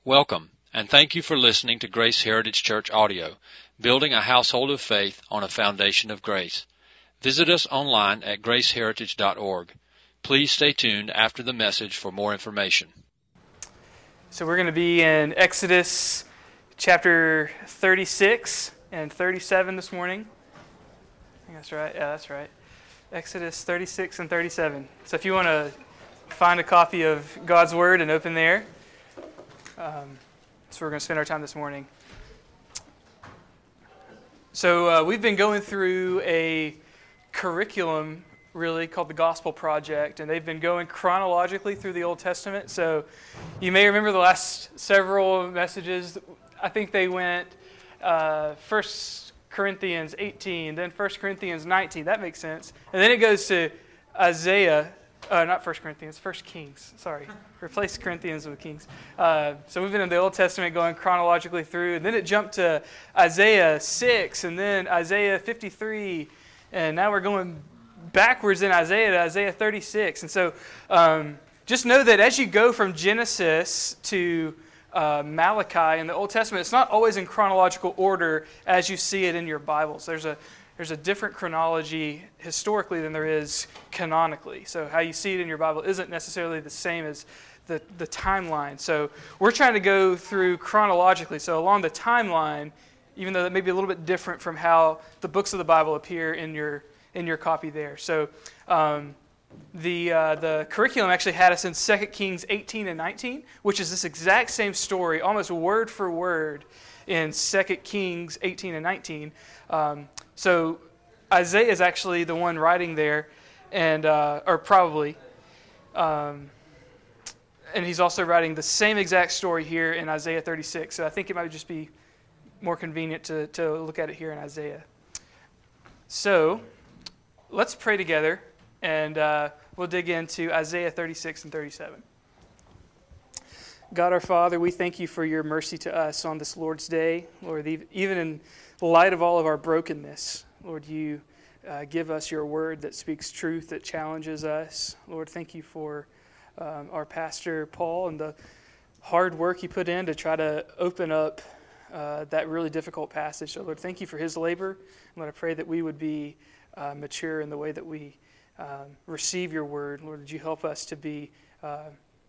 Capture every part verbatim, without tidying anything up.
Welcome, and thank you for listening to Grace Heritage Church Audio, building a household of faith on a foundation of grace. Visit us online at grace heritage dot org. Please stay tuned after the message for more information. So we're going to be in Exodus chapter thirty-six and thirty-seven this morning. I think that's right. Yeah, that's right. Exodus thirty-six and thirty-seven. So if you want to find a copy of God's Word and open there. Um, so we're going to spend our time this morning. So uh, we've been going through a curriculum, really, called the Gospel Project, and they've been going chronologically through the Old Testament. So you may remember the last several messages. I think they went uh, First Corinthians eighteen, then First Corinthians nineteen. That makes sense. And then it goes to Isaiah. Uh, not First Corinthians, First Kings. Sorry, replace Corinthians with Kings. Uh, so we've been in the Old Testament going chronologically through, and then it jumped to Isaiah six, and then Isaiah fifty-three, and now we're going backwards in Isaiah to Isaiah thirty-six. And so um, just know that as you go from Genesis to uh, Malachi in the Old Testament, it's not always in chronological order as you see it in your Bibles. There's a There's a different chronology historically than there is canonically. So how you see it in your Bible isn't necessarily the same as the, the timeline. So we're trying to go through chronologically. So along the timeline, even though that may be a little bit different from how the books of the Bible appear in your in your copy there. So um, the uh, the curriculum actually had us in Second Kings eighteen and nineteen, which is this exact same story, almost word for word, in Second Kings eighteen and nineteen. Um, So Isaiah is actually the one writing there, and uh, or probably, um, and he's also writing the same exact story here in Isaiah thirty-six. So I think it might just be more convenient to, to look at it here in Isaiah. So let's pray together, and uh, we'll dig into Isaiah thirty-six and thirty-seven. God our Father, we thank you for your mercy to us on this Lord's Day. Lord, even in light of all of our brokenness, Lord, you uh, give us your word that speaks truth, that challenges us. Lord, thank you for um, our pastor, Paul, and the hard work he put in to try to open up uh, that really difficult passage. So, Lord, thank you for his labor. Lord, I pray that we would be uh, mature in the way that we um, receive your word. Lord, would you help us to be uh,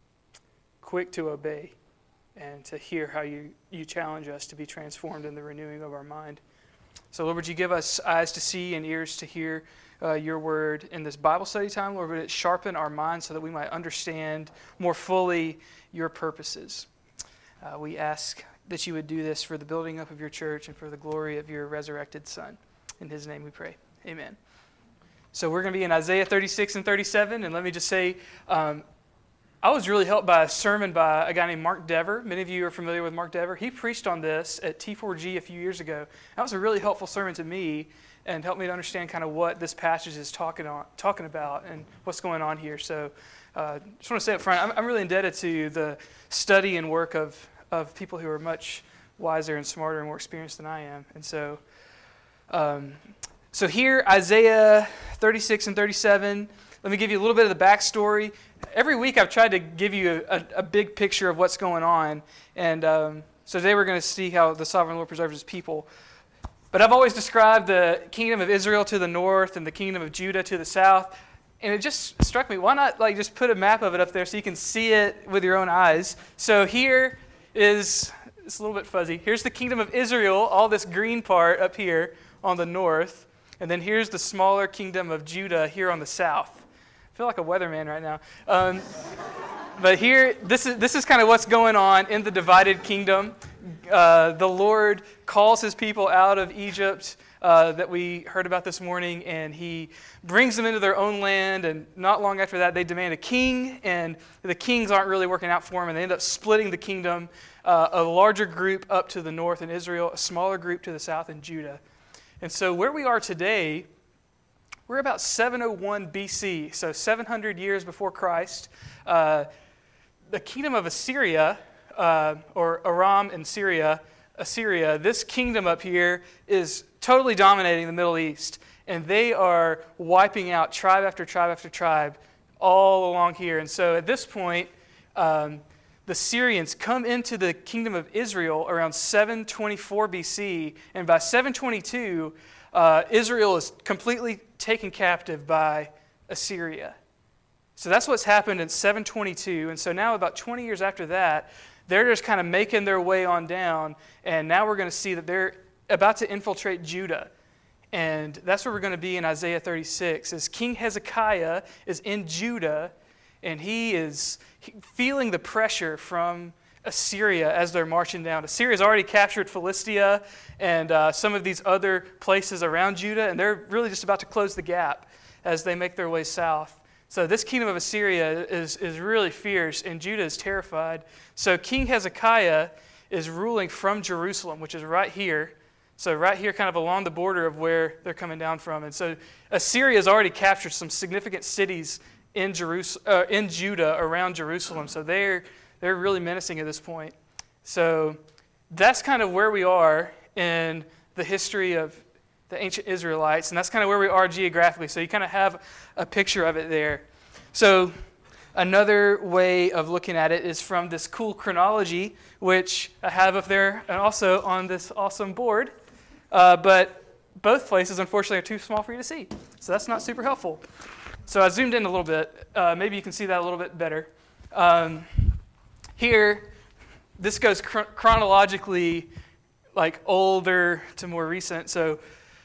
quick to obey and to hear how you, you challenge us to be transformed in the renewing of our mind. So, Lord, would you give us eyes to see and ears to hear uh, your word in this Bible study time? Lord, would it sharpen our minds so that we might understand more fully your purposes? Uh, we ask that you would do this for the building up of your church and for the glory of your resurrected Son. In his name we pray. Amen. So we're going to be in Isaiah thirty-six and thirty-seven, and let me just say, um, I was really helped by a sermon by a guy named Mark Dever. Many of you are familiar with Mark Dever. He preached on this at T four G a few years ago. That was a really helpful sermon to me and helped me to understand kind of what this passage is talking on, talking about and what's going on here. So uh, just want to say up front, I'm, I'm really indebted to the study and work of, of people who are much wiser and smarter and more experienced than I am. And so, um, so here, Isaiah thirty-six and thirty-seven. Let me give you a little bit of the backstory. Every week I've tried to give you a, a, a big picture of what's going on. And um, so today we're going to see how the sovereign Lord preserves his people. But I've always described the kingdom of Israel to the north and the kingdom of Judah to the south. And it just struck me, why not like just put a map of it up there so you can see it with your own eyes? So here is, it's a little bit fuzzy. Here's the kingdom of Israel, all this green part up here on the north. And then here's the smaller kingdom of Judah here on the south. I feel like a weatherman right now. Um, but here, this is this is kind of what's going on in the divided kingdom. Uh, the Lord calls his people out of Egypt uh, that we heard about this morning, and he brings them into their own land, and not long after that, they demand a king, and the kings aren't really working out for them, and they end up splitting the kingdom, uh, a larger group up to the north in Israel, a smaller group to the south in Judah. And so where we are today, we're about seven oh one B C, so seven hundred years before Christ. Uh, the kingdom of Assyria, uh, or Aram in Syria, Assyria, this kingdom up here is totally dominating the Middle East, and they are wiping out tribe after tribe after tribe all along here. And so at this point, um, the Syrians come into the kingdom of Israel around seven twenty-four B C, and by seven twenty-two, uh, Israel is completely taken captive by Assyria. So that's what's happened in seven twenty-two, and so now about twenty years after that, they're just kind of making their way on down, and now we're going to see that they're about to infiltrate Judah. And that's where we're going to be in Isaiah thirty-six, as King Hezekiah is in Judah, and he is feeling the pressure from Assyria as they're marching down. Assyria's already captured Philistia and uh, some of these other places around Judah, and they're really just about to close the gap as they make their way south. So this kingdom of Assyria is, is really fierce, and Judah is terrified. So King Hezekiah is ruling from Jerusalem, which is right here. So right here, kind of along the border of where they're coming down from. And so Assyria has already captured some significant cities in Jerus- uh, in Judah around Jerusalem. So they're they're really menacing at this point. So that's kind of where we are in the history of the ancient Israelites, and that's kind of where we are geographically. So you kind of have a picture of it there. So another way of looking at it is from this cool chronology, which I have up there and also on this awesome board. Uh, but both places, unfortunately, are too small for you to see. So that's not super helpful. So I zoomed in a little bit. Uh, maybe you can see that a little bit better. Um, here, this goes chron- chronologically, like older to more recent. So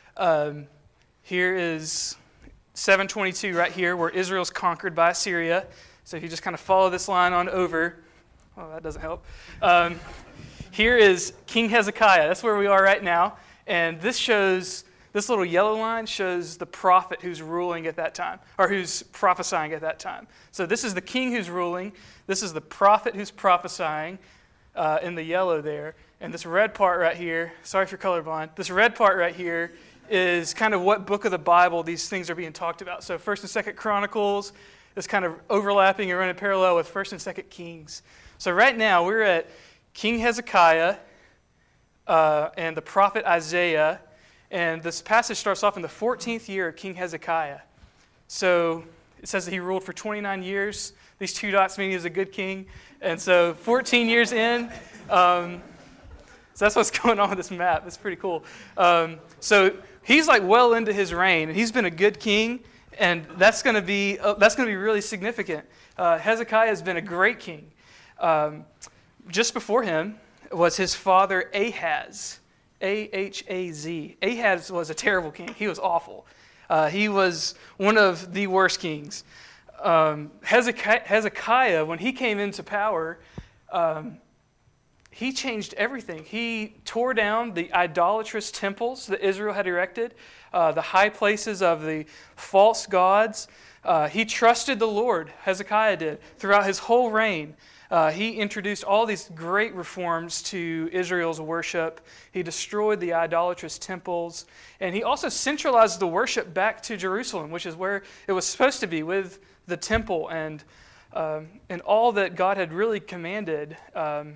um, here is seven twenty-two right here, where Israel's conquered by Assyria. So if you just kind of follow this line on over, oh, that doesn't help. Um, here is King Hezekiah. That's where we are right now. And this shows, this little yellow line shows the prophet who's ruling at that time, or who's prophesying at that time. So this is the king who's ruling. This is the prophet who's prophesying uh, in the yellow there. And this red part right here, sorry if you're colorblind, this red part right here is kind of what book of the Bible these things are being talked about. So First and Second Chronicles is kind of overlapping and running parallel with First and Second Kings. So right now we're at King Hezekiah uh, and the prophet Isaiah, and this passage starts off in the fourteenth year of King Hezekiah. So it says that he ruled for twenty-nine years. These two dots mean he was a good king. And so fourteen years in, um, so that's what's going on with this map. It's pretty cool. Um, so he's like well into his reign, and he's been a good king, and that's going to be uh, that's going to be really significant. Uh, Hezekiah has been a great king. Um, just before him was his father Ahaz, A H A Z. Ahaz was a terrible king. He was awful. Uh, he was one of the worst kings. Um, Hezekiah, Hezekiah, when he came into power, um, he changed everything. He tore down the idolatrous temples that Israel had erected, uh, the high places of the false gods. Uh, he trusted the Lord, Hezekiah did, throughout his whole reign. Uh, he introduced all these great reforms to Israel's worship. He destroyed the idolatrous temples. And he also centralized the worship back to Jerusalem, which is where it was supposed to be, with the temple and um, and all that God had really commanded um,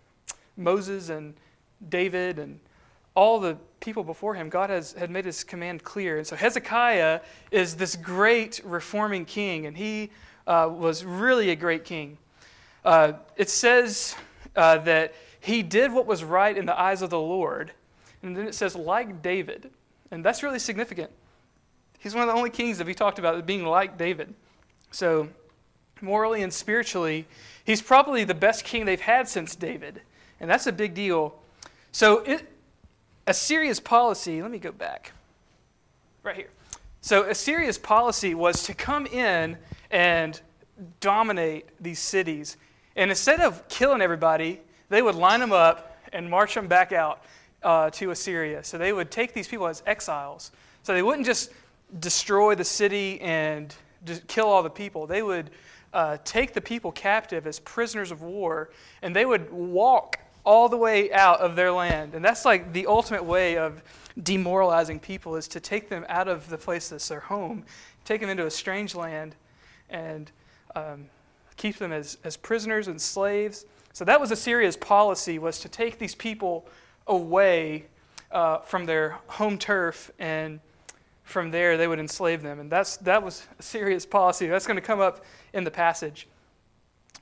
Moses and David and all the people before him. God has had made his command clear. And so Hezekiah is this great reforming king, and he uh, was really a great king. Uh, it says uh, that he did what was right in the eyes of the Lord. And then it says, like David. And that's really significant. He's one of the only kings that we talked about as being like David. So morally and spiritually, he's probably the best king they've had since David. And that's a big deal. So it, Assyria's policy, let me go back. Right here. So Assyria's policy was to come in and dominate these cities. And instead of killing everybody, they would line them up and march them back out uh, to Assyria. So they would take these people as exiles. So they wouldn't just destroy the city and just kill all the people. They would uh, take the people captive as prisoners of war, and they would walk all the way out of their land. And that's like the ultimate way of demoralizing people, is to take them out of the place that's their home, take them into a strange land, and um, keep them as, as prisoners and slaves. So that was Assyria's policy, was to take these people away uh, from their home turf, and from there they would enslave them. And that's that was Assyria's policy. That's going to come up in the passage.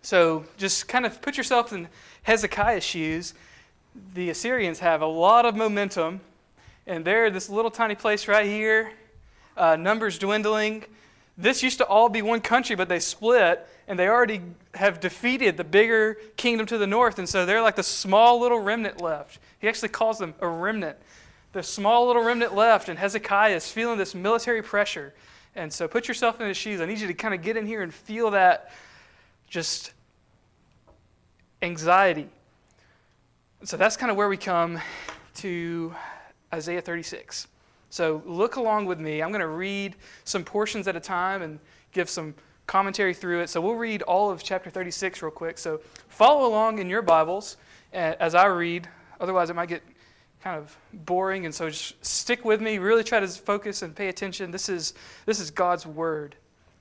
So just kind of put yourself in Hezekiah's shoes. The Assyrians have a lot of momentum, and they're this little tiny place right here, uh, numbers dwindling. This used to all be one country, but they split, and they already have defeated the bigger kingdom to the north, and so they're like the small little remnant left. He actually calls them a remnant. The small little remnant left, and Hezekiah is feeling this military pressure. And so put yourself in his shoes. I need you to kind of get in here and feel that just anxiety. So that's kind of where we come to Isaiah thirty-six. So look along with me. I'm going to read some portions at a time and give some commentary through it. So we'll read all of chapter thirty-six real quick. So follow along in your Bibles as I read. Otherwise, it might get kind of boring. And so just stick with me. Really try to focus and pay attention. This is, this is God's Word.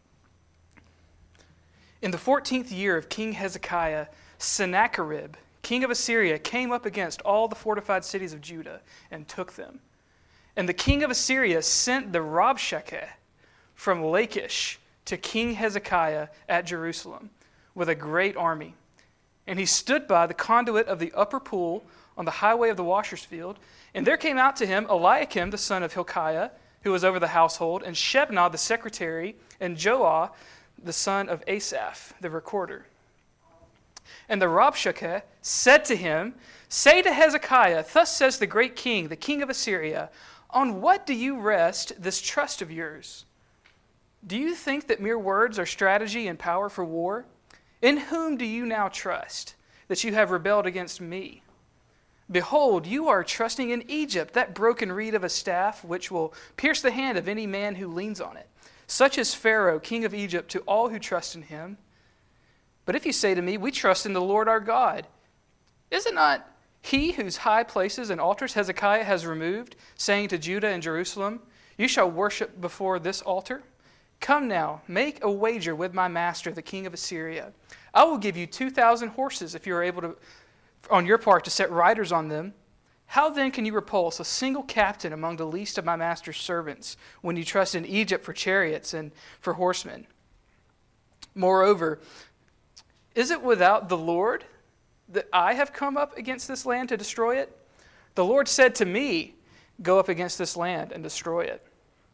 In the fourteenth year of King Hezekiah, Sennacherib, king of Assyria, came up against all the fortified cities of Judah and took them. And the king of Assyria sent the Rabshakeh from Lachish to King Hezekiah at Jerusalem with a great army. And he stood by the conduit of the upper pool on the highway of the washers' field. And there came out to him Eliakim, the son of Hilkiah, who was over the household, and Shebna, the secretary, and Joah, the son of Asaph, the recorder. And the Rabshakeh said to him, "Say to Hezekiah, thus says the great king, the king of Assyria, on what do you rest this trust of yours? Do you think that mere words are strategy and power for war? In whom do you now trust, that you have rebelled against me? Behold, you are trusting in Egypt, that broken reed of a staff, which will pierce the hand of any man who leans on it. Such is Pharaoh, king of Egypt, to all who trust in him. But if you say to me, we trust in the Lord our God, is it not he whose high places and altars Hezekiah has removed, saying to Judah and Jerusalem, you shall worship before this altar? Come now, make a wager with my master, the king of Assyria. I will give you two thousand horses if you are able to, on your part, to set riders on them. How then can you repulse a single captain among the least of my master's servants when you trust in Egypt for chariots and for horsemen? Moreover, is it without the Lord that I have come up against this land to destroy it? The Lord said to me, go up against this land and destroy it.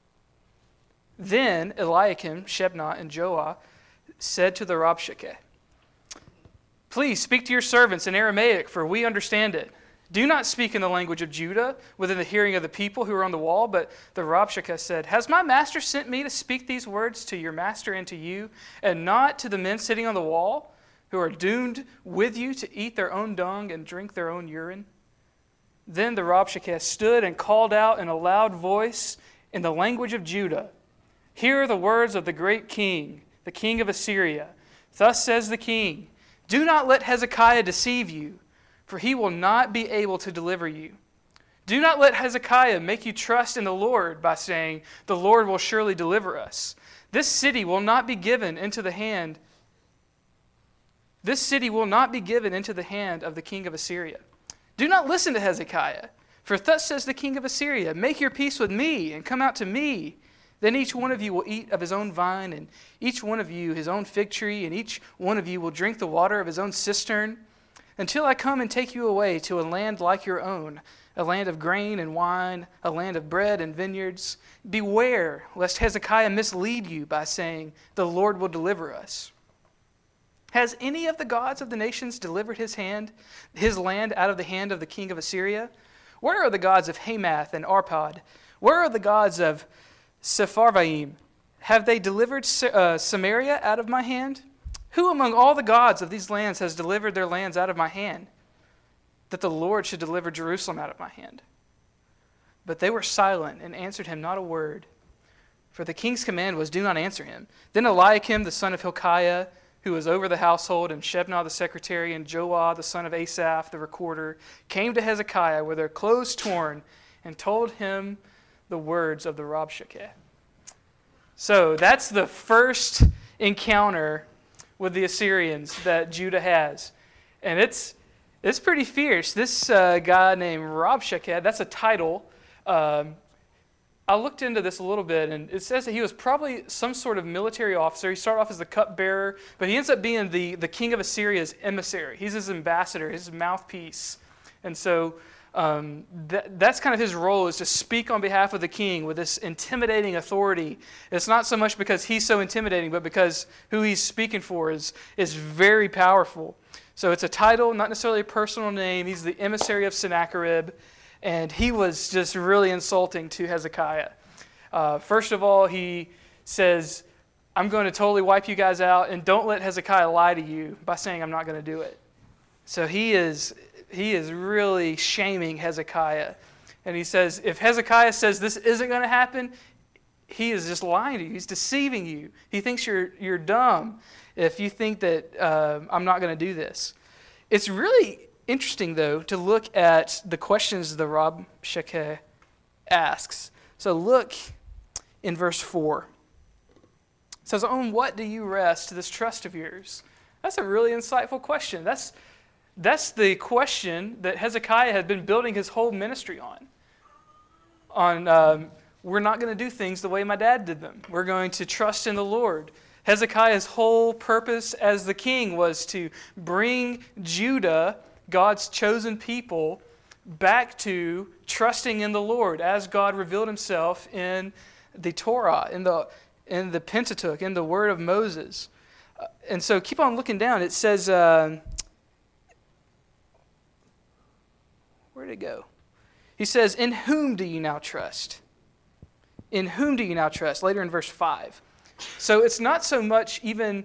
Then Eliakim, Shebna, and Joah said to the Rabshakeh, please speak to your servants in Aramaic, for we understand it. Do not speak in the language of Judah within the hearing of the people who are on the wall. But the Rabshakeh said, has my master sent me to speak these words to your master and to you, and not to the men sitting on the wall, who are doomed with you to eat their own dung and drink their own urine? Then the Rabshakeh stood and called out in a loud voice in the language of Judah, hear the words of the great king, the king of Assyria. Thus says the king, do not let Hezekiah deceive you, for he will not be able to deliver you. Do not let Hezekiah make you trust in the Lord by saying, the Lord will surely deliver us. This city will not be given into the hand This city will not be given into the hand of the king of Assyria. Do not listen to Hezekiah, for thus says the king of Assyria, make your peace with me and come out to me. Then each one of you will eat of his own vine, and each one of you his own fig tree, and each one of you will drink the water of his own cistern, until I come and take you away to a land like your own, a land of grain and wine, a land of bread and vineyards. Beware lest Hezekiah mislead you by saying, the Lord will deliver us. Has any of the gods of the nations delivered his hand, his land out of the hand of the king of Assyria? Where are the gods of Hamath and Arpad? Where are the gods of Sepharvaim? Have they delivered uh, Samaria out of my hand? Who among all the gods of these lands has delivered their lands out of my hand, that the Lord should deliver Jerusalem out of my hand? But they were silent and answered him not a word. For the king's command was, do not answer him. Then Eliakim, the son of Hilkiah, who was over the household, and Shebna the secretary, and Joah the son of Asaph the recorder, came to Hezekiah with their clothes torn and told him the words of the Rabshakeh. So that's the first encounter with the Assyrians that Judah has. And it's it's pretty fierce. This uh, guy named Rabshakeh, that's a title. Um, I looked into this a little bit, and it says that he was probably some sort of military officer. He started off as the cupbearer, but he ends up being the, the king of Assyria's emissary. He's his ambassador, his mouthpiece. And so um, that, that's kind of his role, is to speak on behalf of the king with this intimidating authority. It's not so much because he's so intimidating, but because who he's speaking for is, is very powerful. So it's a title, not necessarily a personal name. He's the emissary of Sennacherib. And he was just really insulting to Hezekiah. Uh, first of all, he says, I'm going to totally wipe you guys out, and don't let Hezekiah lie to you by saying I'm not going to do it. So he is he is really shaming Hezekiah. And he says, if Hezekiah says this isn't going to happen, he is just lying to you. He's deceiving you. He thinks you're you're dumb if you think that uh, I'm not going to do this. It's really interesting, though, to look at the questions the Rabshakeh asks. So look in verse four. It says, on what do you rest this trust of yours? That's a really insightful question. That's, that's the question that Hezekiah had been building his whole ministry on. On um, we're not going to do things the way my dad did them. We're going to trust in the Lord. Hezekiah's whole purpose as the king was to bring Judah, God's chosen people, back to trusting in the Lord as God revealed himself in the Torah, in the in the Pentateuch, in the word of Moses. Uh, and so keep on looking down. It says, uh, where did it go? He says, in whom do you now trust? In whom do you now trust? Later in verse five. So it's not so much even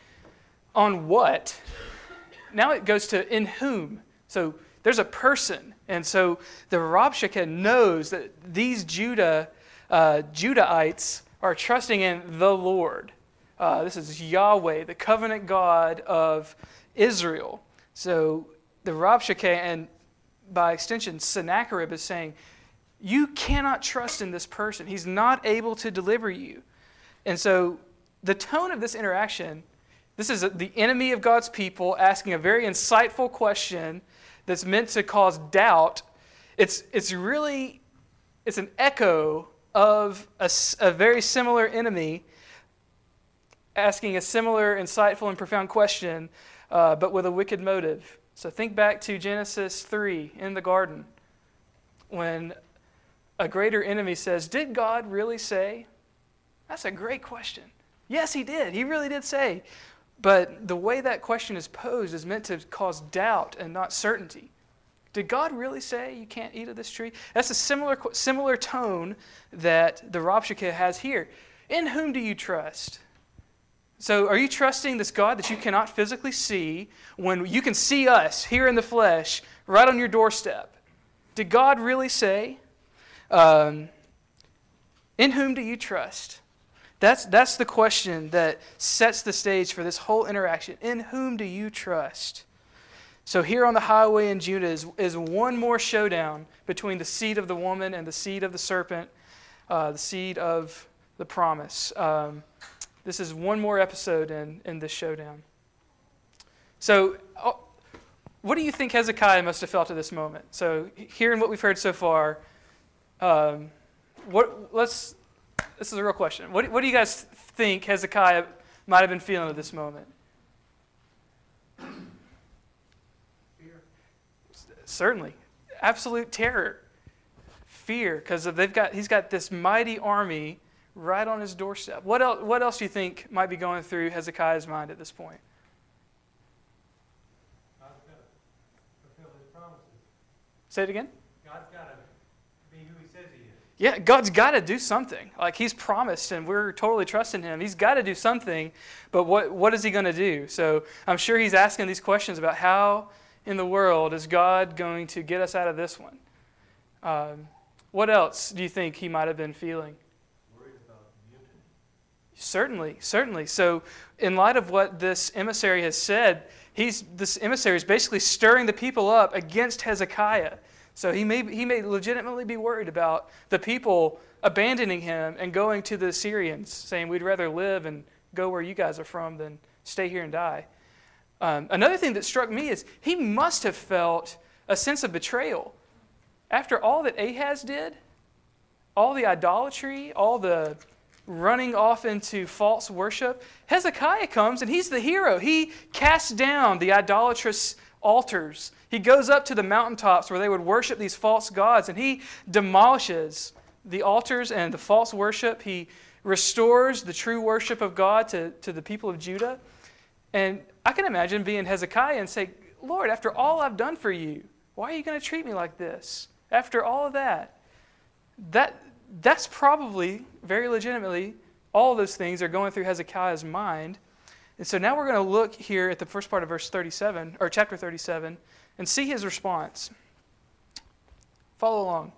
on what. Now it goes to in whom. So there's a person. And so the Rabshakeh knows that these Judah, uh, Judahites are trusting in the Lord. Uh, this is Yahweh, the covenant God of Israel. So the Rabshakeh, and by extension Sennacherib, is saying, you cannot trust in this person. He's not able to deliver you. And so the tone of this interaction, this is the enemy of God's people asking a very insightful question that's meant to cause doubt. It's it's really, it's an echo of a, a very similar enemy asking a similar insightful and profound question, uh, but with a wicked motive. So think back to Genesis three in the garden, when a greater enemy says, did God really say? That's a great question. Yes, he did. He really did say. But the way that question is posed is meant to cause doubt and not certainty. Did God really say you can't eat of this tree? That's a similar similar tone that the Rabshakeh has here. In whom do you trust? So are you trusting this God that you cannot physically see when you can see us here in the flesh right on your doorstep? Did God really say? Um, in whom do you trust? That's, that's the question that sets the stage for this whole interaction. In whom do you trust? So here on the highway in Judah is, is one more showdown between the seed of the woman and the seed of the serpent, uh, the seed of the promise. Um, this is one more episode in, in this showdown. So uh, what do you think Hezekiah must have felt at this moment? So hearing what we've heard so far, um, what let's... This is a real question. What, what do you guys think Hezekiah might have been feeling at this moment? Fear. Certainly. Absolute terror. Fear, because they've got he's got this mighty army right on his doorstep. What else, what else do you think might be going through Hezekiah's mind at this point? God's got to fulfill his promises. Say it again? God's got to be who he says he is. Yeah, God's got to do something. Like he's promised, and we're totally trusting him. He's got to do something, but what, what is he going to do? So I'm sure he's asking these questions about how in the world is God going to get us out of this one? Um, what else do you think he might have been feeling? Worried about mutiny. Certainly, certainly. So in light of what this emissary has said, he's this emissary is basically stirring the people up against Hezekiah. So he may he may legitimately be worried about the people abandoning him and going to the Assyrians, saying, we'd rather live and go where you guys are from than stay here and die. Um, another thing that struck me is he must have felt a sense of betrayal. After all that Ahaz did, all the idolatry, all the running off into false worship, Hezekiah comes and he's the hero. He casts down the idolatrous altars. He goes up to the mountaintops where they would worship these false gods, and he demolishes the altars and the false worship. He restores the true worship of God to, to the people of Judah. And I can imagine being Hezekiah and say, Lord, after all I've done for you, why are you going to treat me like this? After all of that, that that's probably, very legitimately, all of those things are going through Hezekiah's mind. And so now we're going to look here at the first part of verse thirty-seven, or chapter thirty-seven, and see his response. Follow along.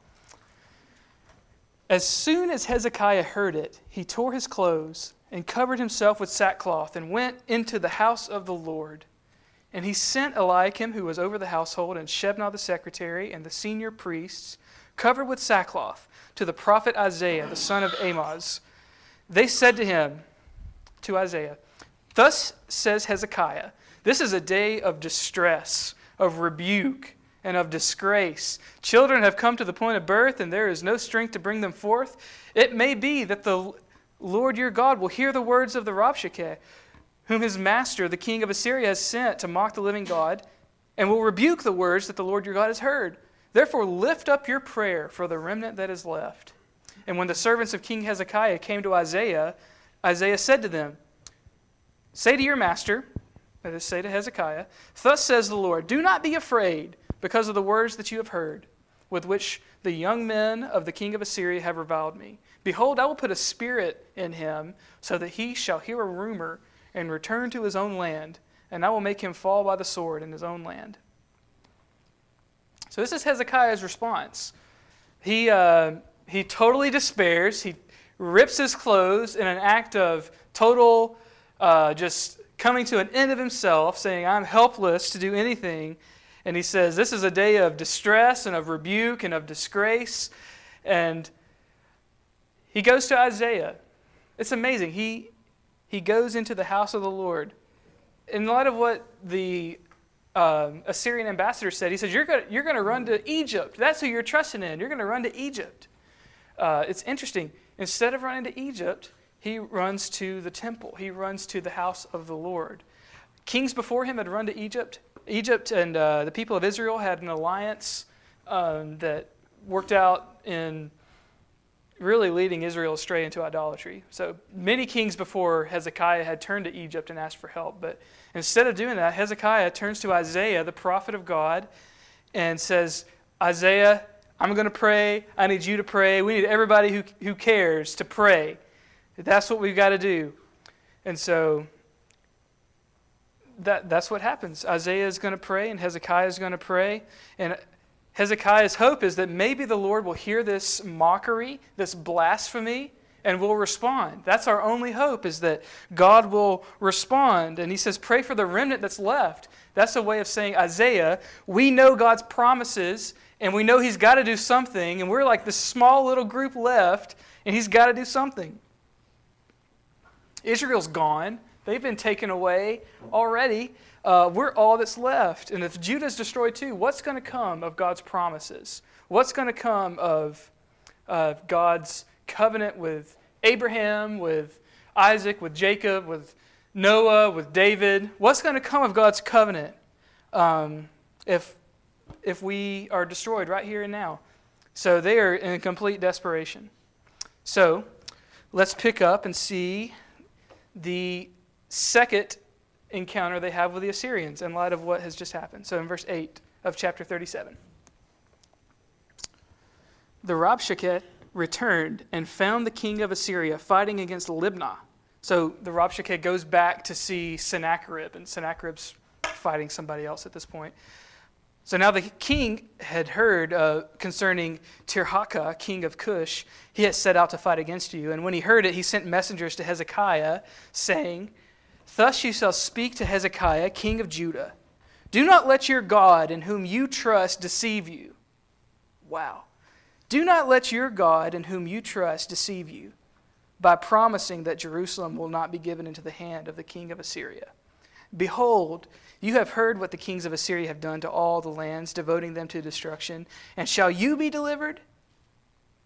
As soon as Hezekiah heard it, he tore his clothes and covered himself with sackcloth and went into the house of the Lord. And he sent Eliakim, who was over the household, and Shebna the secretary, and the senior priests, covered with sackcloth, to the prophet Isaiah, the son of Amoz. They said to him, to Isaiah, "Thus says Hezekiah, this is a day of distress, of rebuke, and of disgrace. Children have come to the point of birth, and there is no strength to bring them forth. It may be that the Lord your God will hear the words of the Rabshakeh, whom his master, the king of Assyria, has sent to mock the living God, and will rebuke the words that the Lord your God has heard. Therefore lift up your prayer for the remnant that is left." And when the servants of King Hezekiah came to Isaiah, Isaiah said to them, "Say to your master," that is, say to Hezekiah, "Thus says the Lord, do not be afraid because of the words that you have heard, with which the young men of the king of Assyria have reviled me. Behold, I will put a spirit in him, so that he shall hear a rumor and return to his own land, and I will make him fall by the sword in his own land." So this is Hezekiah's response. He, uh, he totally despairs. He rips his clothes in an act of total uh, just coming to an end of himself, saying, "I'm helpless to do anything." And he says, this is a day of distress and of rebuke and of disgrace. And he goes to Isaiah. It's amazing. He, he goes into the house of the Lord. In light of what the um, Assyrian ambassador said, he says, you're going you're going to run to Egypt. That's who you're trusting in. You're going to run to Egypt. Uh, it's interesting. Instead of running to Egypt, he runs to the temple. He runs to the house of the Lord. Kings before him had run to Egypt. Egypt and uh, the people of Israel had an alliance um, that worked out in really leading Israel astray into idolatry. So many kings before Hezekiah had turned to Egypt and asked for help. But instead of doing that, Hezekiah turns to Isaiah, the prophet of God, and says, "Isaiah, I'm going to pray. I need you to pray. We need everybody who, who cares to pray. That's what we've got to do." And so That, that's what happens. Isaiah is going to pray, and Hezekiah is going to pray. And Hezekiah's hope is that maybe the Lord will hear this mockery, this blasphemy, and will respond. That's our only hope, is that God will respond. And he says, pray for the remnant that's left. That's a way of saying, Isaiah, we know God's promises, and we know he's got to do something, and we're like this small little group left, and he's got to do something. Israel's gone. They've been taken away already. Uh, we're all that's left. And if Judah's destroyed too, what's going to come of God's promises? What's going to come of uh, God's covenant with Abraham, with Isaac, with Jacob, with Noah, with David? What's going to come of God's covenant um, if, if we are destroyed right here and now? So they are in complete desperation. So let's pick up and see the second encounter they have with the Assyrians in light of what has just happened. So in verse eight of chapter thirty-seven. The Rabshakeh returned and found the king of Assyria fighting against Libnah. So the Rabshakeh goes back to see Sennacherib, and Sennacherib's fighting somebody else at this point. So now the king had heard uh, concerning Tirhakah, king of Cush. He had set out to fight against you. And when he heard it, he sent messengers to Hezekiah, saying, "Thus you shall speak to Hezekiah, king of Judah. Do not let your God, in whom you trust, deceive you." Wow. "Do not let your God, in whom you trust, deceive you, by promising that Jerusalem will not be given into the hand of the king of Assyria. Behold, you have heard what the kings of Assyria have done to all the lands, devoting them to destruction. And shall you be delivered?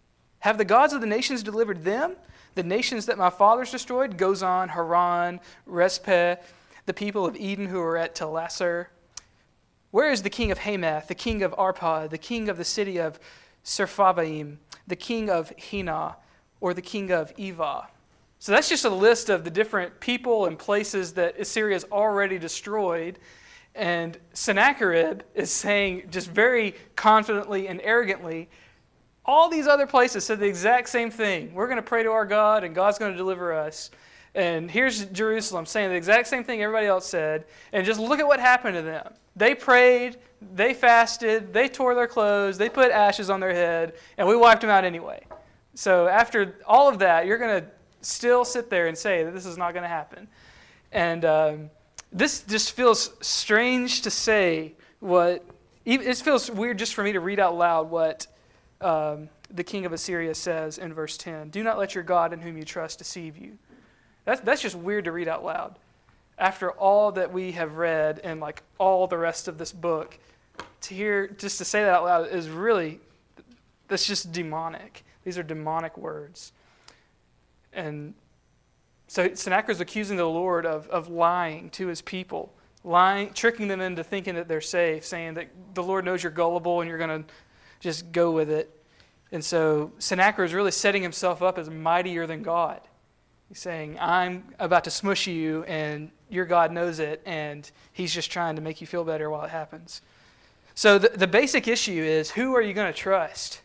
Have the gods of the nations delivered them? The nations that my fathers destroyed, Gozan, Haran, Respeh, the people of Eden who are at Telasar. Where is the king of Hamath, the king of Arpad, the king of the city of Sepharvaim, the king of Hena, or the king of Eva? So that's just a list of the different people and places that Assyria has already destroyed. And Sennacherib is saying just very confidently and arrogantly, all these other places said the exact same thing. We're going to pray to our God, and God's going to deliver us. And here's Jerusalem saying the exact same thing everybody else said. And just look at what happened to them. They prayed, they fasted, they tore their clothes, they put ashes on their head, and we wiped them out anyway. So after all of that, you're going to still sit there and say that this is not going to happen. And um, this just feels strange to say what, it feels weird just for me to read out loud what um, the king of Assyria says in verse ten. Do not let your God in whom you trust deceive you. That's, that's just weird to read out loud. After all that we have read and like all the rest of this book, to hear, just to say that out loud is really, that's just demonic. These are demonic words. And so Sennacherib is accusing the Lord of, of lying to his people, lying, tricking them into thinking that they're safe, saying that the Lord knows you're gullible and you're going to just go with it. And so Sennacherib is really setting himself up as mightier than God. He's saying, I'm about to smush you, and your God knows it, and he's just trying to make you feel better while it happens. So the, the basic issue is, who are you going to trust?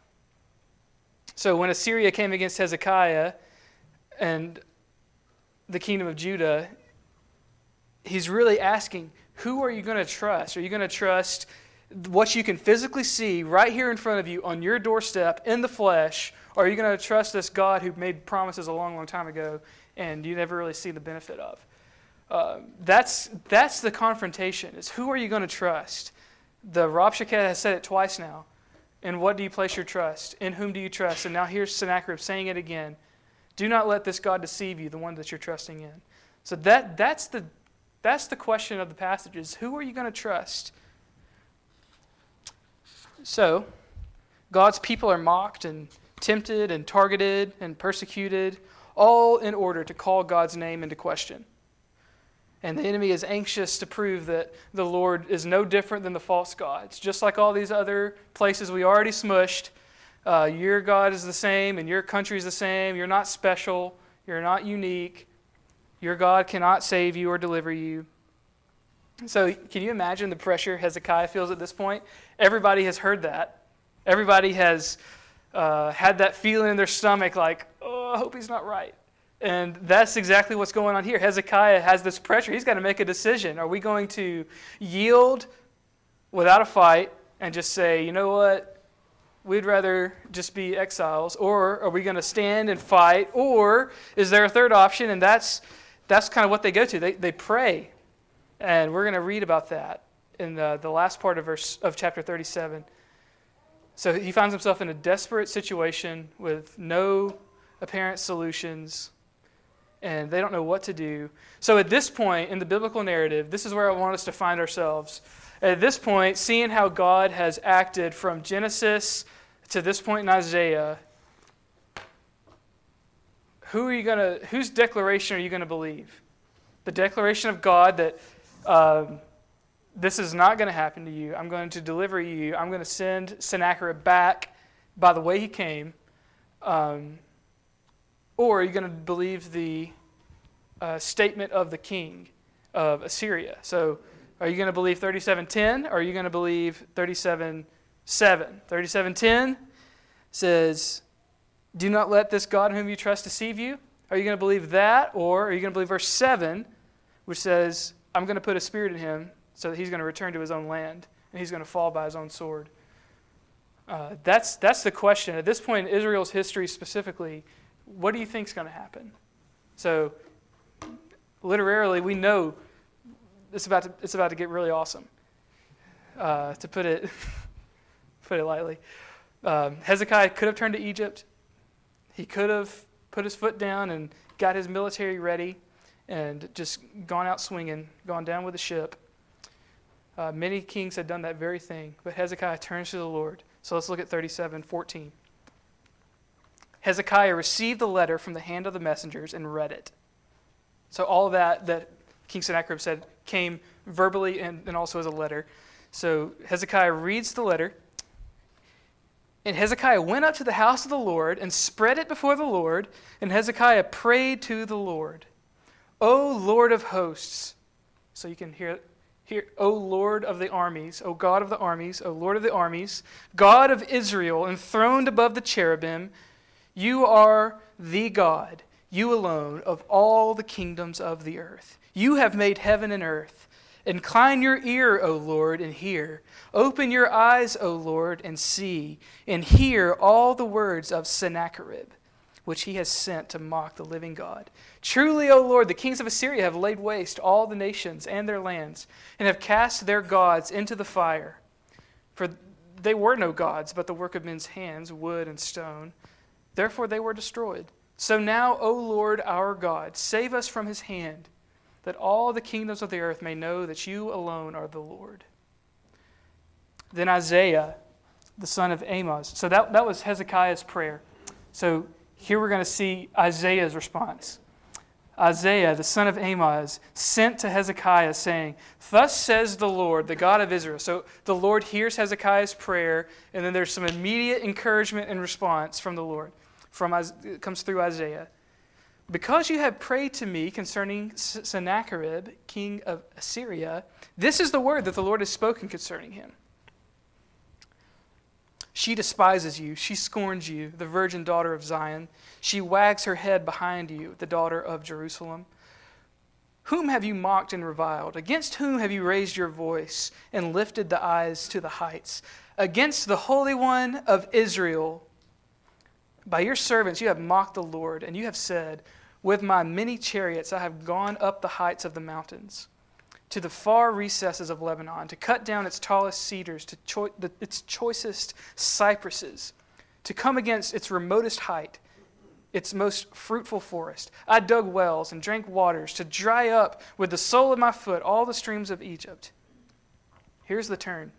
So when Assyria came against Hezekiah and the kingdom of Judah, he's really asking, who are you going to trust? Are you going to trust what you can physically see right here in front of you on your doorstep in the flesh, or are you going to trust this God who made promises a long, long time ago and you never really see the benefit of? Uh, that's that's the confrontation, is who are you going to trust? The Rabshakeh has said it twice now. In what do you place your trust? In whom do you trust? And now here's Sennacherib saying it again. Do not let this God deceive you, the one that you're trusting in. So that that's the that's the question of the passage, is who are you going to trust? So, God's people are mocked and tempted and targeted and persecuted, all in order to call God's name into question. And the enemy is anxious to prove that the Lord is no different than the false gods. Just like all these other places we already smushed, uh, your God is the same and your country is the same. You're not special. You're not unique. Your God cannot save you or deliver you. So can you imagine the pressure Hezekiah feels at this point? Everybody has heard that. Everybody has uh, had that feeling in their stomach like, oh, I hope he's not right. And that's exactly what's going on here. Hezekiah has this pressure. He's got to make a decision. Are we going to yield without a fight and just say, you know what, we'd rather just be exiles? Or are we going to stand and fight? Or is there a third option? And that's that's kind of what they go to. They they pray. And we're going to read about that in the, the last part of verse of chapter thirty-seven. So he finds himself in a desperate situation with no apparent solutions, and they don't know what to do. So at this point in the biblical narrative, this is where I want us to find ourselves. At this point, seeing how God has acted from Genesis to this point in Isaiah, who are you going to? Whose declaration are you going to believe? The declaration of God that um, this is not going to happen to you. I'm going to deliver you. I'm going to send Sennacherib back by the way he came. Um, or are you going to believe the uh, statement of the king of Assyria? So are you going to believe thirty-seven ten, or are you going to believe thirty-seven seven? thirty-seven ten says, do not let this God in whom you trust deceive you. Are you going to believe that? Or are you going to believe verse seven, which says, I'm going to put a spirit in him so that he's going to return to his own land and he's going to fall by his own sword? Uh, that's that's the question. At this point in Israel's history specifically, what do you think is going to happen? So, literally, we know it's about to, it's about to get really awesome, uh, to put it put it lightly. Um, Hezekiah could have turned to Egypt. He could have put his foot down and got his military ready and just gone out swinging, gone down with the ship. Uh, many kings had done that very thing, but Hezekiah turns to the Lord. So let's look at thirty-seven fourteen. Hezekiah received the letter from the hand of the messengers and read it. So all of that that King Sennacherib said came verbally and, and also as a letter. So Hezekiah reads the letter. And Hezekiah went up to the house of the Lord and spread it before the Lord. And Hezekiah prayed to the Lord, O Lord of hosts. So you can hear, hear, O Lord of the armies, O God of the armies, O Lord of the armies, God of Israel, enthroned above the cherubim, you are the God, you alone, of all the kingdoms of the earth. You have made heaven and earth. Incline your ear, O Lord, and hear. Open your eyes, O Lord, and see, and hear all the words of Sennacherib, which he has sent to mock the living God. Truly, O Lord, the kings of Assyria have laid waste all the nations and their lands, and have cast their gods into the fire. For they were no gods, but the work of men's hands, wood and stone. Therefore they were destroyed. So now, O Lord our God, save us from his hand, that all the kingdoms of the earth may know that you alone are the Lord. Then Isaiah, the son of Amoz. So that, that was Hezekiah's prayer. So here we're going to see Isaiah's response. Isaiah, the son of Amoz, sent to Hezekiah saying, Thus says the Lord, the God of Israel. So the Lord hears Hezekiah's prayer, and then there's some immediate encouragement and response from the Lord. From It comes through Isaiah. Because you have prayed to me concerning Sennacherib, king of Assyria, this is the word that the Lord has spoken concerning him. She despises you, she scorns you, the virgin daughter of Zion. She wags her head behind you, the daughter of Jerusalem. Whom have you mocked and reviled? Against whom have you raised your voice and lifted the eyes to the heights? Against the Holy One of Israel. By your servants you have mocked the Lord, and you have said, With my many chariots I have gone up the heights of the mountains, to the far recesses of Lebanon, to cut down its tallest cedars, to cho- the, its choicest cypresses, to come against its remotest height, its most fruitful forest. I dug wells and drank waters, to dry up with the sole of my foot all the streams of Egypt. Here's the turn.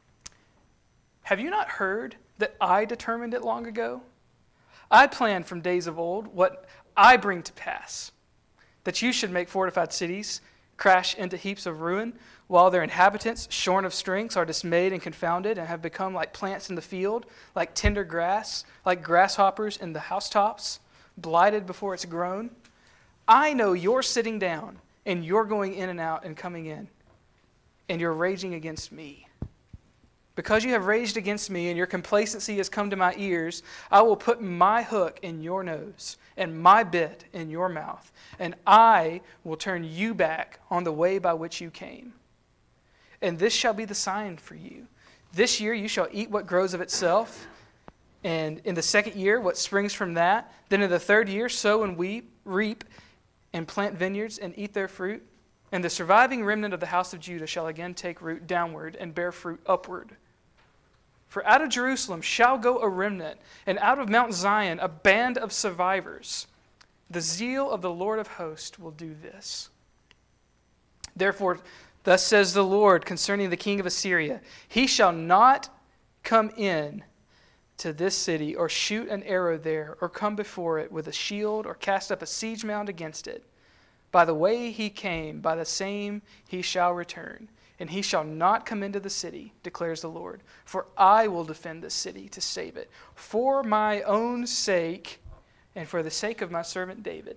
Have you not heard that I determined it long ago? I planned from days of old what I bring to pass, that you should make fortified cities crash into heaps of ruin, while their inhabitants, shorn of strength, are dismayed and confounded, and have become like plants in the field, like tender grass, like grasshoppers in the housetops, blighted before it's grown. I know you're sitting down, and you're going in and out and coming in, and you're raging against me. Because you have raged against me and your complacency has come to my ears, I will put my hook in your nose and my bit in your mouth, and I will turn you back on the way by which you came. And this shall be the sign for you. This year you shall eat what grows of itself, and in the second year what springs from that. Then in the third year sow and weep, reap and plant vineyards and eat their fruit. And the surviving remnant of the house of Judah shall again take root downward and bear fruit upward. For out of Jerusalem shall go a remnant, and out of Mount Zion a band of survivors. The zeal of the Lord of hosts will do this. Therefore, thus says the Lord concerning the king of Assyria, He shall not come in to this city, or shoot an arrow there, or come before it with a shield, or cast up a siege mound against it. By the way he came, by the same he shall return. And he shall not come into the city, declares the Lord. For I will defend the city to save it, for my own sake and for the sake of my servant David.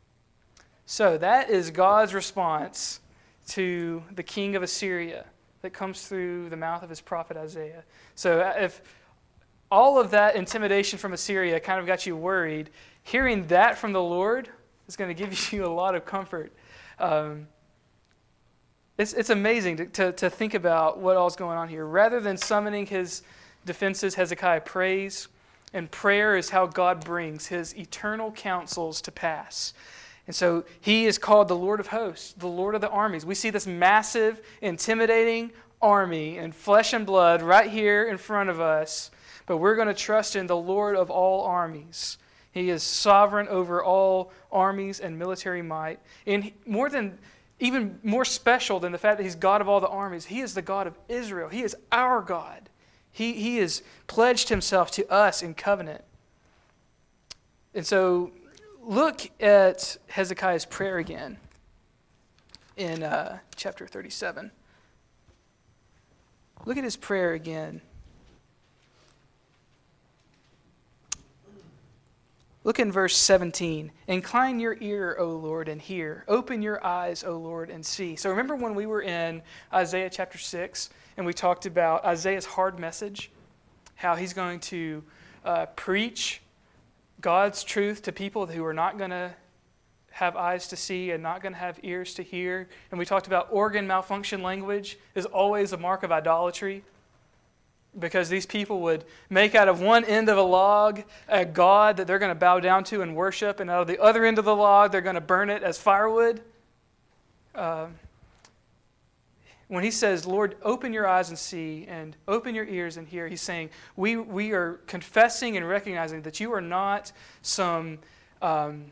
So that is God's response to the king of Assyria that comes through the mouth of his prophet Isaiah. So if all of that intimidation from Assyria kind of got you worried, hearing that from the Lord is going to give you a lot of comfort. Um, It's it's amazing to, to, to think about what all's going on here. Rather than summoning his defenses, Hezekiah prays, and prayer is how God brings his eternal counsels to pass. And so he is called the Lord of hosts, the Lord of the armies. We see this massive, intimidating army in flesh and blood right here in front of us, but we're going to trust in the Lord of all armies. He is sovereign over all armies and military might. And more than... Even more special than the fact that he's God of all the armies, he is the God of Israel. He is our God. He, he has pledged himself to us in covenant. And so look at Hezekiah's prayer again in uh, chapter thirty-seven. Look at his prayer again. Look in verse seventeen. Incline your ear, O Lord, and hear. Open your eyes, O Lord, and see. So remember when we were in Isaiah chapter six, and we talked about Isaiah's hard message, how he's going to uh, preach God's truth to people who are not going to have eyes to see and not going to have ears to hear. And we talked about organ malfunction language is always a mark of idolatry, because these people would make out of one end of a log a god that they're going to bow down to and worship, and out of the other end of the log they're going to burn it as firewood. Uh, when he says, Lord, open your eyes and see, and open your ears and hear, he's saying, we, we are confessing and recognizing that you are not some um,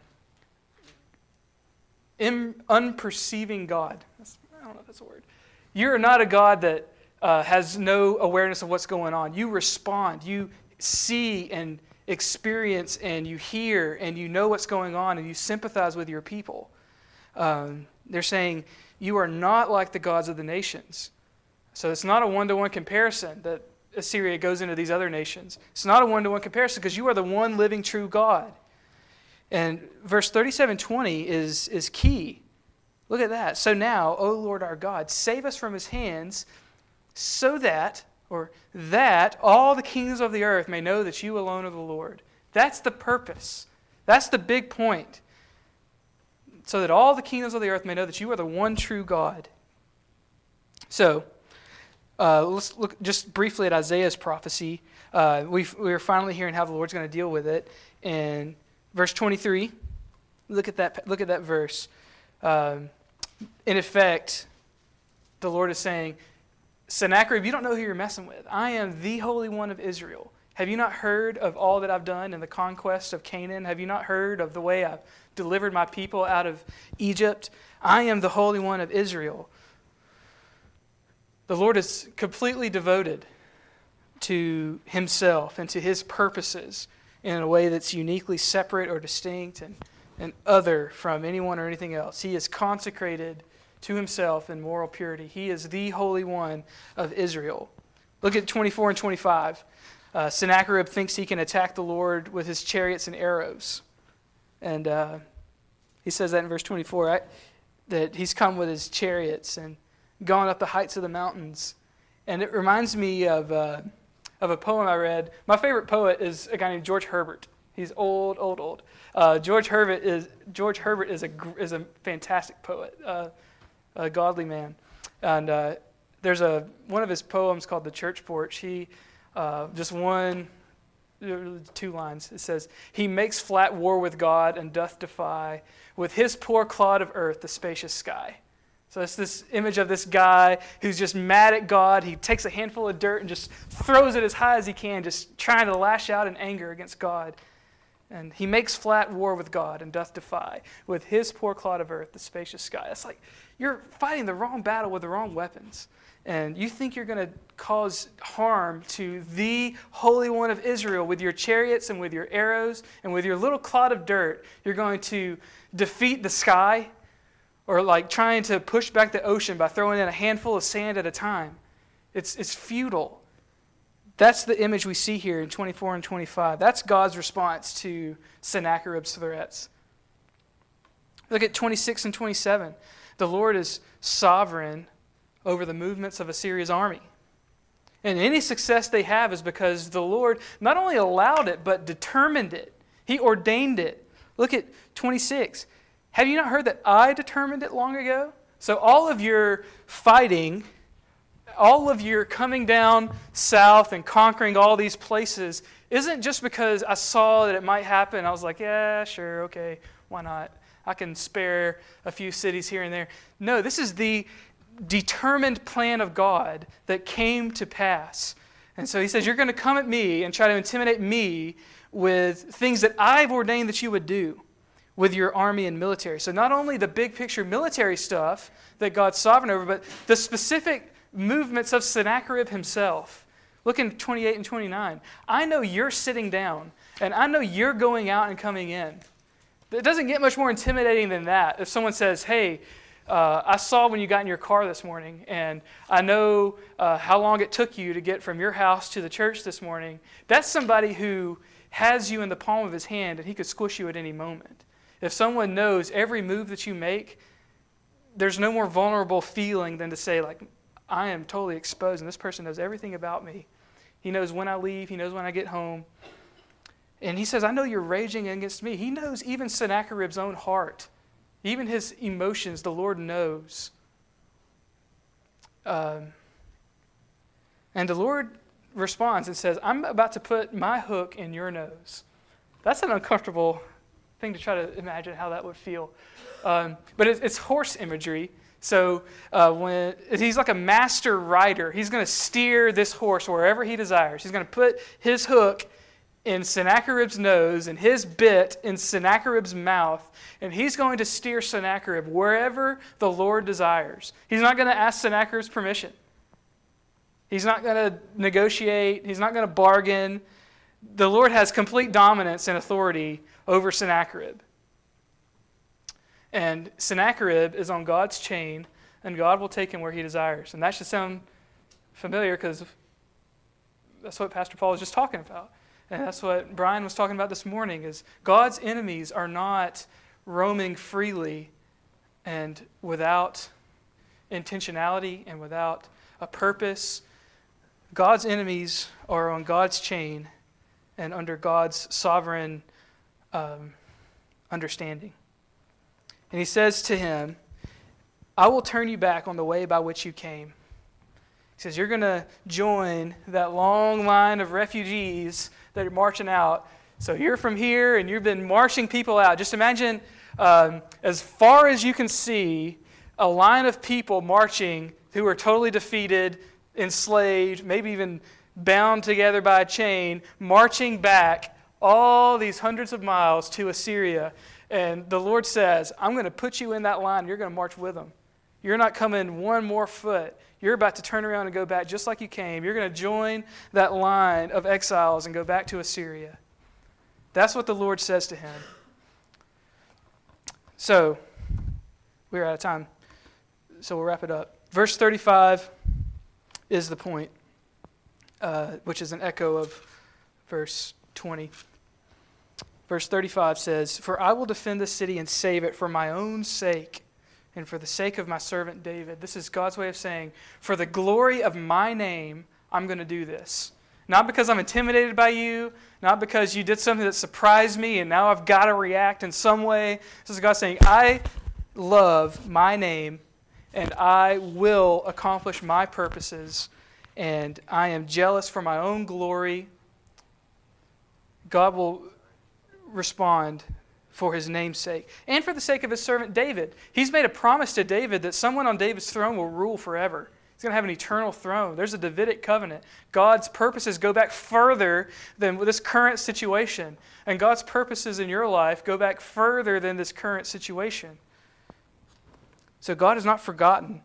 im- unperceiving God. That's, I don't know if that's a word. You are not a God that Uh, has no awareness of what's going on. You respond. You see and experience and you hear and you know what's going on and you sympathize with your people. Um, they're saying you are not like the gods of the nations. So it's not a one-to-one comparison that Assyria goes into these other nations. It's not a one-to-one comparison because you are the one living true God. And verse thirty-seven twenty is, is key. Look at that. So now, O Lord our God, save us from his hands, so that, or that, all the kings of the earth may know that you alone are the Lord. That's the purpose. That's the big point. So that all the kingdoms of the earth may know that you are the one true God. So, uh, let's look just briefly at Isaiah's prophecy. Uh, we've, we're finally hearing how the Lord's going to deal with it. In verse twenty-three, look at that, look at that verse. Um, in effect, the Lord is saying, Sennacherib, you don't know who you're messing with. I am the Holy One of Israel. Have you not heard of all that I've done in the conquest of Canaan? Have you not heard of the way I've delivered my people out of Egypt? I am the Holy One of Israel. The Lord is completely devoted to himself and to his purposes in a way that's uniquely separate or distinct and, and other from anyone or anything else. He is consecrated to himself in moral purity. He is the Holy One of Israel. Look at twenty-four and twenty-five. Uh, Sennacherib thinks he can attack the Lord with his chariots and arrows. And uh, he says that in verse twenty-four, right? That he's come with his chariots and gone up the heights of the mountains. And it reminds me of, uh, of a poem I read. My favorite poet is a guy named George Herbert. He's old, old, old. Uh, George Herbert is George Herbert is a is a fantastic poet. Uh, a godly man. And uh, there's a one of his poems called The Church Porch. He, uh, just one, two lines. It says, he makes flat war with God and doth defy with his poor clod of earth the spacious sky. So it's this image of this guy who's just mad at God. He takes a handful of dirt and just throws it as high as he can, just trying to lash out in anger against God. And he makes flat war with God and doth defy with his poor clod of earth the spacious sky. It's like, you're fighting the wrong battle with the wrong weapons. And you think you're going to cause harm to the Holy One of Israel with your chariots and with your arrows and with your little clod of dirt. You're going to defeat the sky, or like trying to push back the ocean by throwing in a handful of sand at a time. It's, it's futile. That's the image we see here in twenty-four and twenty-five. That's God's response to Sennacherib's threats. Look at twenty-six and twenty-seven. The Lord is sovereign over the movements of Assyria's army. And any success they have is because the Lord not only allowed it, but determined it. He ordained it. Look at twenty-six. Have you not heard that I determined it long ago? So all of your fighting, all of your coming down south and conquering all these places isn't just because I saw that it might happen. I was like, yeah, sure, okay, why not? I can spare a few cities here and there. No, this is the determined plan of God that came to pass. And so he says, you're going to come at me and try to intimidate me with things that I've ordained that you would do with your army and military. So not only the big picture military stuff that God's sovereign over, but the specific movements of Sennacherib himself, Look in twenty-eight and twenty-nine. I know you're sitting down, and I know you're going out and coming in. It doesn't get much more intimidating than that. If someone says, hey, uh, I saw when you got in your car this morning, and I know uh, how long it took you to get from your house to the church this morning. That's somebody who has you in the palm of his hand, and he could squish you at any moment. If someone knows every move that you make, there's no more vulnerable feeling than to say, like, I am totally exposed, and this person knows everything about me. He knows when I leave. He knows when I get home. And he says, I know you're raging against me. He knows even Sennacherib's own heart. Even his emotions, the Lord knows. Um, and the Lord responds and says, I'm about to put my hook in your nose. That's an uncomfortable thing to try to imagine how that would feel. Um, but it, it's horse imagery. So uh, when he's like a master rider, he's going to steer this horse wherever he desires. He's going to put his hook in Sennacherib's nose and his bit in Sennacherib's mouth, and he's going to steer Sennacherib wherever the Lord desires. He's not going to ask Sennacherib's permission. He's not going to negotiate. He's not going to bargain. The Lord has complete dominance and authority over Sennacherib. And Sennacherib is on God's chain, and God will take him where he desires. And that should sound familiar because that's what Pastor Paul was just talking about. And that's what Brian was talking about this morning, is God's enemies are not roaming freely and without intentionality and without a purpose. God's enemies are on God's chain and under God's sovereign um, understanding. And he says to him, I will turn you back on the way by which you came. He says, you're going to join that long line of refugees that are marching out. So you're from here, and you've been marching people out. Just imagine, um, as far as you can see, a line of people marching who are totally defeated, enslaved, maybe even bound together by a chain, marching back all these hundreds of miles to Assyria. And the Lord says, I'm going to put you in that line. You're going to march with them. You're not coming one more foot. You're about to turn around and go back just like you came. You're going to join that line of exiles and go back to Assyria. That's what the Lord says to him. So, we're out of time. So we'll wrap it up. Verse thirty-five is the point, uh, which is an echo of verse twenty. Verse thirty-five says, For I will defend this city and save it for my own sake and for the sake of my servant David. This is God's way of saying, for the glory of my name, I'm going to do this. Not because I'm intimidated by you, not because you did something that surprised me and now I've got to react in some way. This is God saying, I love my name and I will accomplish my purposes, and I am jealous for my own glory. God will respond for his name's sake and for the sake of his servant David. He's made a promise to David that someone on David's throne will rule forever. He's going to have an eternal throne. There's a Davidic covenant. God's purposes go back further than this current situation. And God's purposes in your life go back further than this current situation. So God has not forgotten.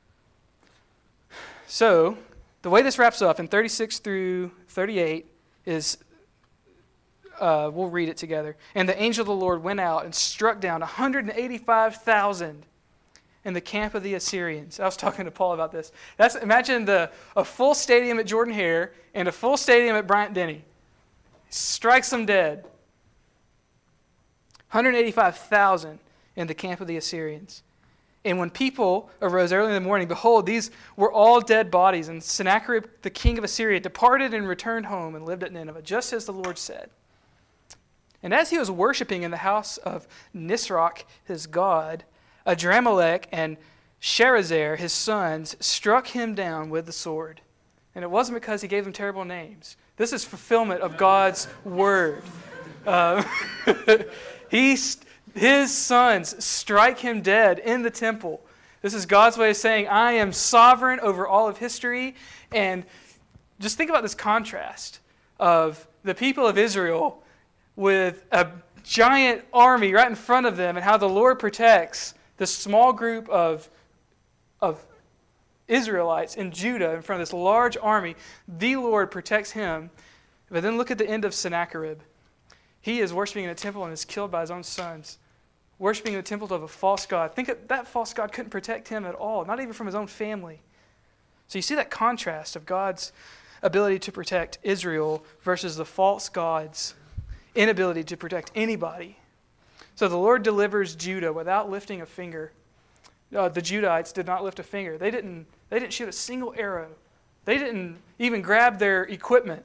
So the way this wraps up in thirty-six through thirty-eight is, uh, we'll read it together. And the angel of the Lord went out and struck down one hundred eighty-five thousand in the camp of the Assyrians. I was talking to Paul about this. That's imagine the a full stadium at Jordan Hare and a full stadium at Bryant Denny. Strikes them dead. one hundred eighty-five thousand in the camp of the Assyrians. And when people arose early in the morning, behold, these were all dead bodies. And Sennacherib, the king of Assyria, departed and returned home and lived at Nineveh, just as the Lord said. And as he was worshiping in the house of Nisroch, his god, Adramelech and Sharezer, his sons, struck him down with the sword. And it wasn't because he gave them terrible names. This is fulfillment of God's word. Uh, he, his sons strike him dead in the temple. This is God's way of saying, I am sovereign over all of history. And just think about this contrast of the people of Israel with a giant army right in front of them and how the Lord protects this small group of, of Israelites in Judah in front of this large army. The Lord protects him. But then look at the end of Sennacherib. He is worshiping in a temple and is killed by his own sons. Worshiping in the temple of a false god. Think of, that false god couldn't protect him at all, not even from his own family. So you see that contrast of God's ability to protect Israel versus the false god's inability to protect anybody. So the Lord delivers Judah without lifting a finger. Uh, the Judahites did not lift a finger. They didn't, they didn't shoot a single arrow. They didn't even grab their equipment.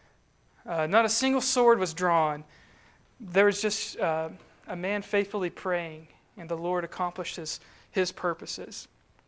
Uh, not a single sword was drawn. There was just uh, a man faithfully praying, and the Lord accomplished his, his purposes.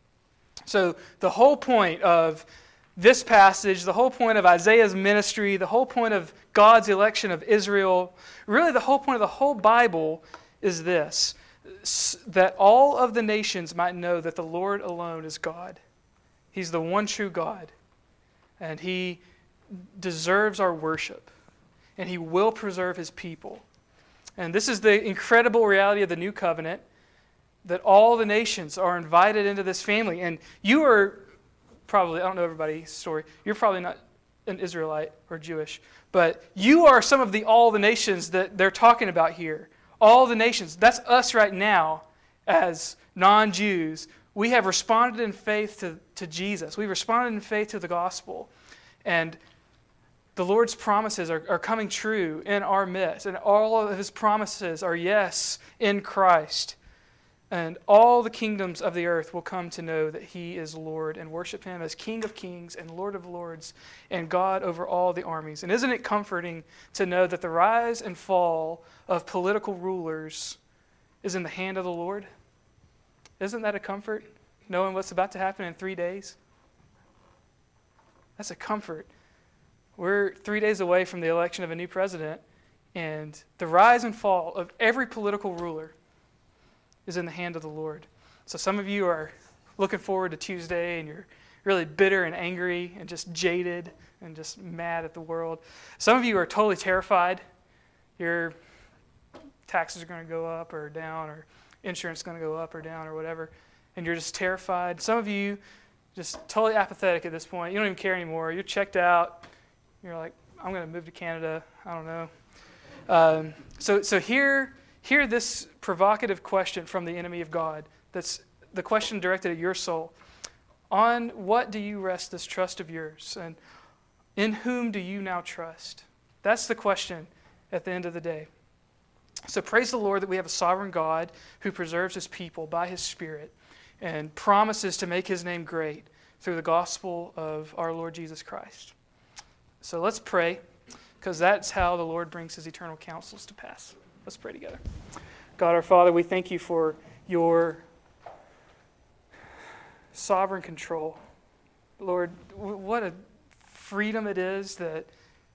So the whole point of this passage, the whole point of Isaiah's ministry, the whole point of God's election of Israel, really the whole point of the whole Bible is this, that all of the nations might know that the Lord alone is God. He's the one true God, and He deserves our worship, and He will preserve His people. And this is the incredible reality of the new covenant, that all the nations are invited into this family. And you are probably, I don't know everybody's story, you're probably not an Israelite or Jewish, but you are some of the all the nations that they're talking about here. All the nations. That's us right now as non-Jews. We have responded in faith to, to Jesus. We've responded in faith to the gospel. And the Lord's promises are, are coming true in our midst. And all of His promises are yes in Christ. And all the kingdoms of the earth will come to know that He is Lord and worship Him as King of kings and Lord of lords and God over all the armies. And isn't it comforting to know that the rise and fall of political rulers is in the hand of the Lord? Isn't that a comfort, knowing what's about to happen in three days? That's a comfort. We're three days away from the election of a new president, and the rise and fall of every political ruler is in the hand of the Lord. So some of you are looking forward to Tuesday, and you're really bitter and angry and just jaded and just mad at the world. Some of you are totally terrified. Your taxes are going to go up or down, or insurance is going to go up or down, or whatever, and you're just terrified. Some of you just totally apathetic at this point. You don't even care anymore. You're checked out. You're like, I'm going to move to Canada. I don't know. Um, so, so here, hear this provocative question from the enemy of God. That's the question directed at your soul. On what do you rest this trust of yours? And in whom do you now trust? That's the question at the end of the day. So praise the Lord that we have a sovereign God who preserves His people by His Spirit and promises to make His name great through the gospel of our Lord Jesus Christ. So let's pray, because that's how the Lord brings His eternal counsels to pass. Let's pray together. God our Father, we thank You for Your sovereign control. Lord, what a freedom it is that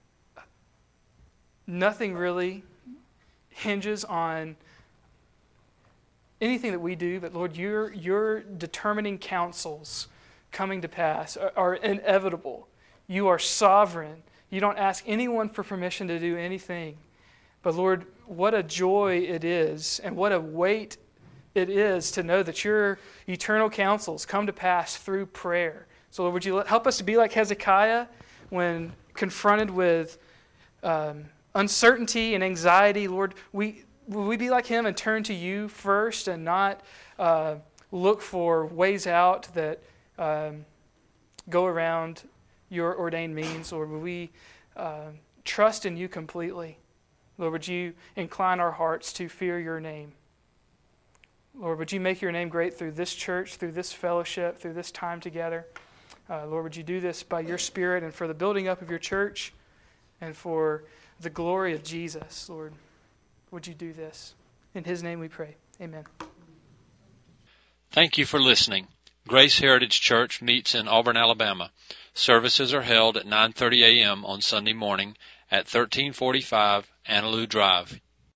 nothing really hinges on anything that we do, but Lord, your, your determining counsels coming to pass are, are inevitable. You are sovereign. You don't ask anyone for permission to do anything. But Lord, what a joy it is, and what a weight it is to know that your eternal counsels come to pass through prayer. So Lord, would you help us to be like Hezekiah when confronted with um, uncertainty and anxiety. Lord, we will we be like him and turn to You first and not uh, look for ways out that um, go around Your ordained means? Lord, will we uh, trust in You completely? Lord, would You incline our hearts to fear Your name? Lord, would You make Your name great through this church, through this fellowship, through this time together? Uh, Lord, would You do this by Your Spirit and for the building up of Your church and for the glory of Jesus? Lord, would You do this? In His name we pray. Amen. Thank you for listening. Grace Heritage Church meets in Auburn, Alabama. Services are held at nine thirty a.m. on Sunday morning at thirteen forty-five Annaloo Drive,